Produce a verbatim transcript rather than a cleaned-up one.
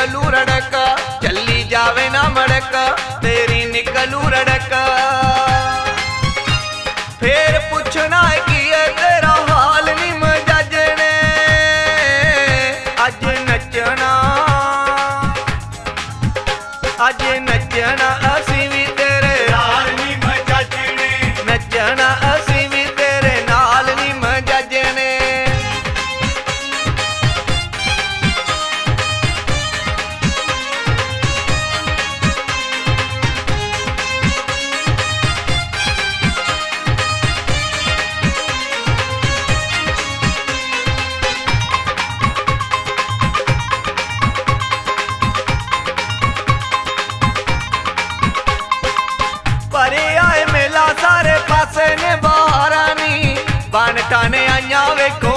निकलू रड़क, चली जावे ना मड़क, तेरी निकलू रड़क। फिर पूछना की है तेरा हाल नी मजाजने, अज नचना अज नचना असी भी तेरे नाल नी मजाजने, नचना असी भी तेरे नाल नी मजाजने। परे आए मेला सारे पासे ने बहारा नी, बन टाने आइया वेखो